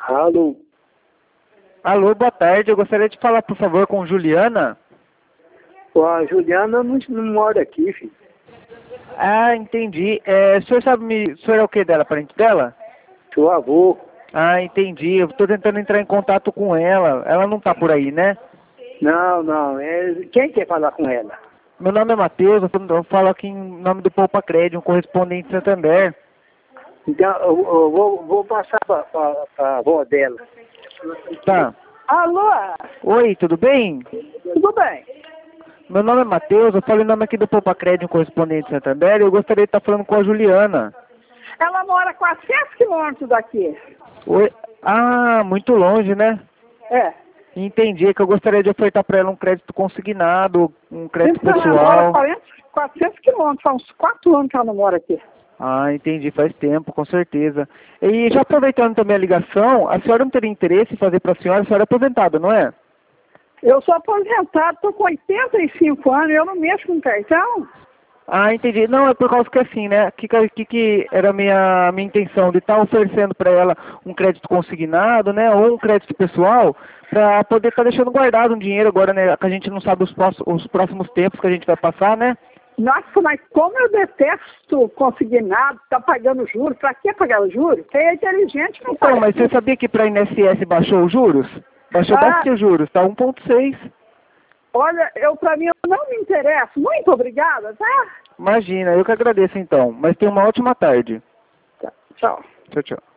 Alô? Alô, boa tarde. Eu gostaria de falar, por favor, com Juliana. Pô, a Juliana não mora aqui, filho. Ah, entendi. O senhor sabe me... O senhor é o que dela? Parente dela? Seu avô. Ah, entendi. Eu estou tentando entrar em contato com ela. Ela não tá por aí, né? Não. Quem quer falar com ela? Meu nome é Matheus. Eu falo aqui em nome do Poupa Crédito, um correspondente de Santander. Então, eu vou passar para a avó dela. Tá. Alô? Oi, tudo bem? Tudo bem? Meu nome é Matheus. Eu falo em nome aqui do Poupa Crédito, um correspondente de Santander. E eu gostaria de estar falando com a Juliana. Ela mora a 400 quilômetros daqui. Oi. Ah, muito longe, né? É. Entendi, é que eu gostaria de ofertar para ela um crédito consignado, um crédito Então ela mora pessoal. 400 quilômetros, faz uns 4 anos que ela não mora aqui. Ah, entendi, faz tempo, com certeza. E já aproveitando também a ligação, a senhora não teria interesse em fazer para a senhora é aposentada, não é? Eu sou aposentado, estou com 85 anos, eu não mexo com cartão. Ah, entendi. Não, é por causa que assim, né? Que era a minha intenção de estar oferecendo para ela um crédito consignado, né? Ou um crédito pessoal, para poder estar deixando guardado um dinheiro agora, né? Que a gente não sabe os próximos tempos que a gente vai passar, né? Nossa, mas como eu detesto consignado, tá pagando juros. Pra que pagar os juros? Quem é inteligente não Então, paga. mas você sabia que para a INSS baixou os juros? Baixou bastante os juros, tá 1,6. Olha, pra mim eu não me interesso. Muito obrigada, tá? Imagina, eu que agradeço então. Mas tenha uma ótima tarde. Tá, tchau. Tchau, tchau.